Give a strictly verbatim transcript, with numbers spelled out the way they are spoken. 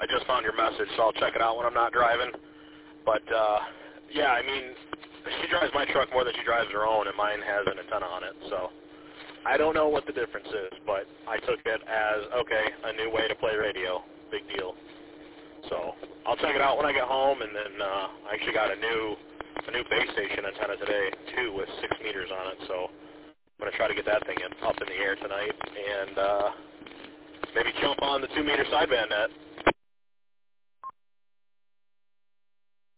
I just found your message, so I'll check it out when I'm not driving. But, uh, yeah, I mean, she drives my truck more than she drives her own, and mine has an antenna on it. So I don't know what the difference is, but I took it as, okay, a new way to play radio. Big deal. So I'll check it out when I get home, and then uh, I actually got a new a new base station antenna today, too, with six meters on it. So I'm going to try to get that thing in, up in the air tonight and uh, maybe jump on the two-meter sideband net.